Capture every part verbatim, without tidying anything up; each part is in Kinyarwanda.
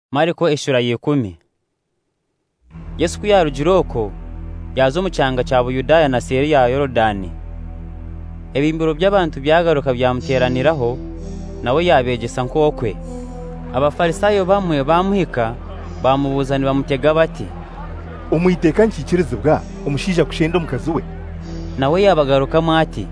Mariko eshura yekumi. Yesu kuyarugiroko yazo mu cyanga cya Buyudaya na Seri ya Yorodani. Ebimbiro by'abantu byagaruka byamuteraniraho nawe yabegesa nkokwe. Abafarisayo bamwe bamuhika bamubuzani bamutega bati, umwiteka nkikirize bwa umushija kushenda mukazi we. Nawe yabagaruka ati,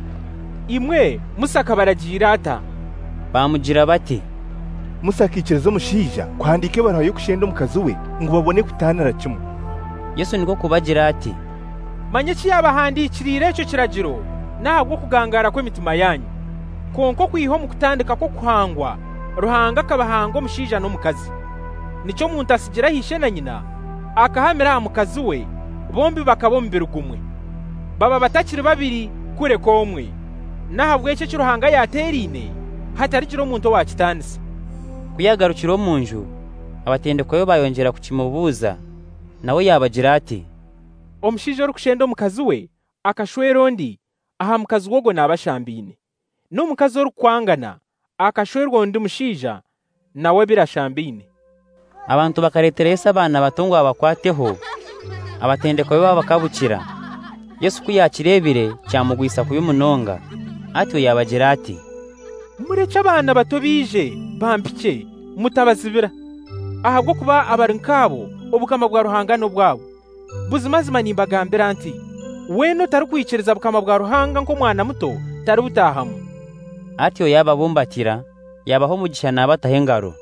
imwe musaka baragira ata. Bamugira bati, musakikirizo mushija kwandike barayo kushenda mukazi we ngo babone kutanira kimwe. Yesu niko kubagira ati, manye kiyabahandikirire icyo kiragiro ntabwo kugangara kw'emitima yanyu konko kwiho mu kutandika ko kuhangwa ruhanga kabahango mushija no mukazi nico muntu asigira hishe na nyina akahamira mukazi we bombi bakabombera gumwe baba batakiri babiri kure komwe nahabwe cyo kiruhanga yaterine hatari kiro muntu wakitanisa. Kuyagarukiro mu nju abatendekwayo bayongera kukimubuza nawe yabagira ati, omushije rukushendo mukazi we akashwerondi aha mukazi wogo nabashambine no mukazi rukwangana akashwerwa ndi mushija nawe birashambine. Abantu bakareteresa abana batongwa abakwateho abatendekwayo babakabukira. Yesu kuyakirebire cyamugwisa kuyumunonga ati yabagira ati, mureke abana bato bije bampike mutabazibira ahabwo kuba abarinkabo obukama bwa ruhanga no bwabo buzimazima nimbagambira anti weno tarukwikiriza bukama bwa ruhanga nko mwana muto tarubutahamu. Atyo yababumbatira yabaho mugisha nabatahengaro.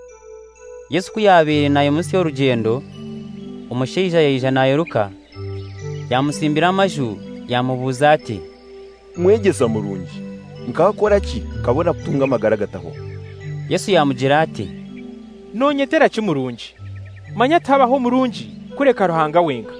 Yesu kuyabire nayo munsi y'urugendo umushija yija nayeruka yamusimbira amaju yamubuza ati, mwegesa murungi nkakora ki kabona kutunga amagara gataho. Yesu yamugira ati, nonyetera kimurungi manya tabaho murungi kureka ruhanga wenga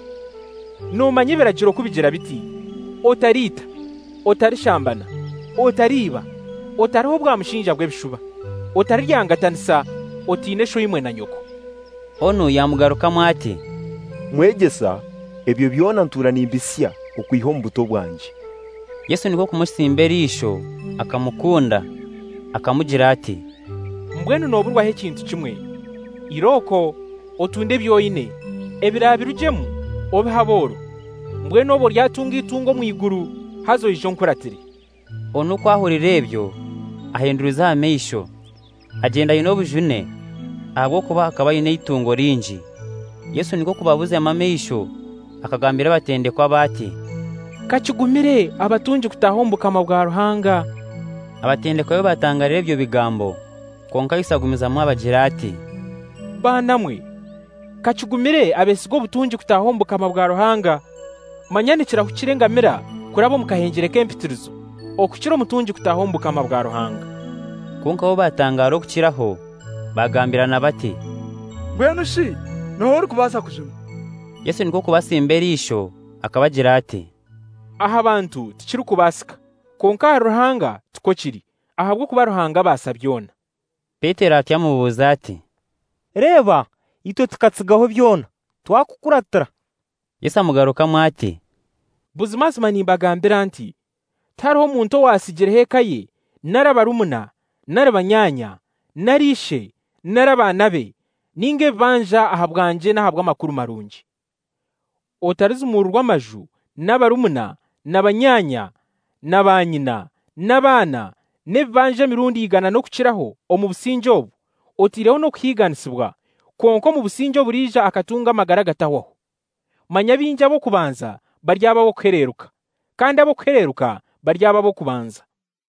no manye biragiro kubigira biti otarita otarishambana otariba otariho bwa mushinja bwe bishuba otaryangatanisa otine sho imwe na nyoko. Ono yamugaruka ati, mwegesa ebyo byona ntura nimbisya okwiho mbuto bwanje. Yesu niko kumusimbera isho akamukunda akamugira ati, mbwenu noburwa he kintu kimwe iroko otunde byoyine ebirabirujemu obihaboro mbwenu obo ryatunga itungo mu iguru hazo ijo nkuratire. Ono kwahurira ebyo ahinduriza ameisho agenda yino bujune ahubwo kuba akaba yine itungo rinji. Yesu niko kubabuza amameisho akagambira batendekwa bati, kachigumire abatunji kutahombuka mabwa ruhanga. Abatendekwayo batangarira ebyo bigambo konka isagumiza mu abagira ati, bana mwe kachigumire abesigo butunji kutahombuka mabwa ruhanga manyanikira kukirengamira kurabo mukahengere kempitirizo okukiro mutunji kutahombuka mabwa ruhanga. Konka bo batangaro kukiraho bagambirana bati, mbwenu shi no uri kubasa kujuma. Yesu niko kubasimbera isho akabagira ati, aha abantu tikiri kubasika konka ruhanga tukokiri ahabwo kuba ruhanga basabyona. Petero atyamubuza ati, reba ito tukatsigaho byona twakukuratira. Yesu amugaruka ati, buzimazima nimbagambira nti tariho muntu wasigire hekaye narabarumuna narabanyanya narishe narabanabe ninge banja ahabwanje nahabwa makuru marungi otarizumurwa amaju n'abarumuna n'abanyanya n'abanyina n'abana nebanje mirundi igana no kukiraho omu businjo otireho no kuhiganisibwa konko mu businjo burija akatunga amagara gataho. Manya binja bo kubanza baryaba bo kwereruka kandi abo kwereruka baryaba bo kubanza.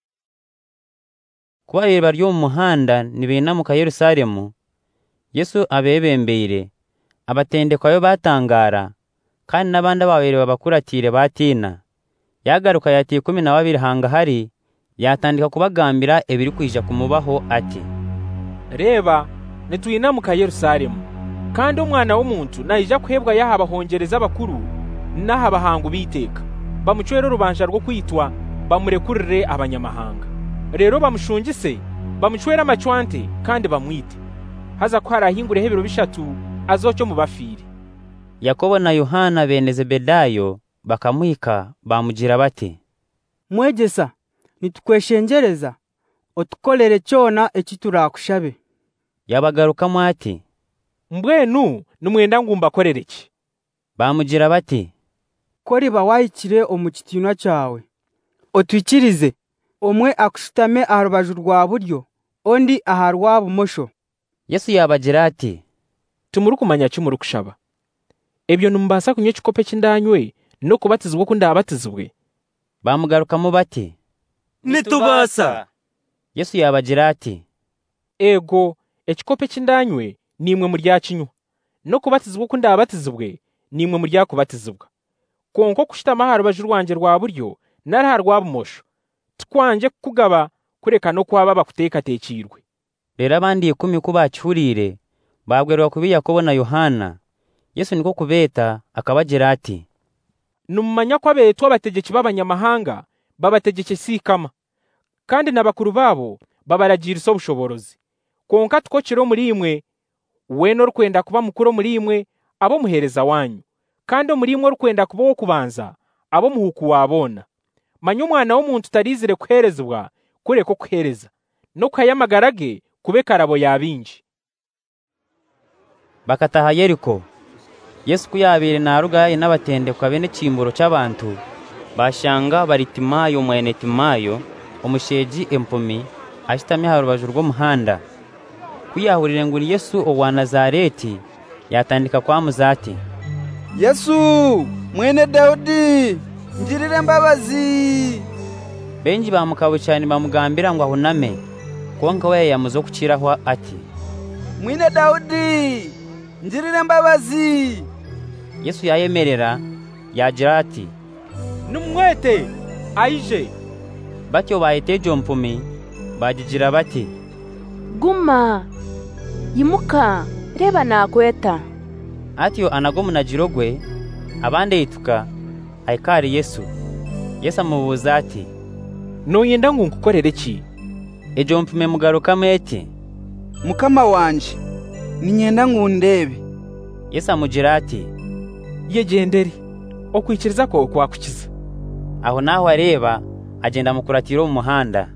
Kuba baryo mu muhanda nibena mu Yerusalemu Yesu abebembeire abatendekwayo batangara kandi nabandi babere babakuratire batina. Yagaruka yati kumi na babiri hanga hari yatandika kubagambira ebiri kwija kumubaho ati, reba nituyina mu Yerusalemu kandi umwana w'umuntu naija kuhebwa yahaba hongereza bakuru nahaba hangu biteka bamucwero rubanja rwo kwitwa bamurekurire abanyamahanga. Rero bamushungise bamucwera amacwante kandi bamwite haza kwara hingure hebiro bishatu azoco mu bafiri. Yakobo na Yohana bene Zebedayo bakamuhika bamugira bati, mwegesa mbwenu numwenda ngumba korereki. Bamugira bati, kori bawayikire omu kitinwa cyawe otwikirize omwe akushitame aha rubaju rwa buryo ondi aha rwa bumosho. Yesu yabagira ati, Tumuri kumanya kimuri kushaba. Ebyo numbasa kunywa ekikope kindanywe no kubatizibwa ku ndabatizibwe. Bamugarukamo bati, Nitubasa. Yesu yabagira ati, Ego, ekikope kindanywe nimwe mu ryakinywa no kubatizibwa ku ndabatizibwe nimwe mu ryakubatizibwa. Konko kushitama aha rubaju rwanje rwa buryo nari rwa bumosho twanje kugaba kureka no kwaba bakutekatekirwe. Rero abandi ikumi ko bakihurire babwerwa kubi Yakobo na Yohana. Yesu niko kubeta akabagira ati, Numanya ko abetwa abategeki b'abanyamahanga babategeke sikama kandi n'abakuru babo babaragira iso bushoborozi. Konka tukokiro muri imwe weno rukwenda kuba mukuru muri imwe abo muhereza wanyu kandi muri imwe rukwenda kuba wo kubanza abo muhuku wabona. Manya umwana w'umuntu tarizire kuherezwa kureko kuhereza no kayamagarage kube karabo yabinji. Bakataha Yeriko. Yesu kuyabire na rugaye n'abatende kwa bene kimburo cy'abantu bashanga baritimayo mwene Timayo omusheji empumi ashitami ha rubaju rw'umuhanda. Kuyahurire ngo Yesu owa Nazareti yatandika kwa muzati, Yesu mwene Daudi ngirire mbabazi. Benji bamukabo cyane bamugambira ngo ahuname konka we yamuzo kukiraho ati, Mwene Daudi ngirire mbabazi. Yesu yayemerera yagira ati, Numwete aije. Batyo bayetejo mpumi bagigira bati, Guma yimuka reba nakweta. Atyo anagomu na jirogwe abande yituka aikari Yesu. Yesu amubuza ati, Noyenda ngo nkukorere ki? Ejo mpume mugarukamo eti, Mukama wanje ninyenda ngundebe. Yesu amugira ati, Yegendere okwikiriza ko kwakukiza. Aho naho areba agenda mukuratiro mu muhanda.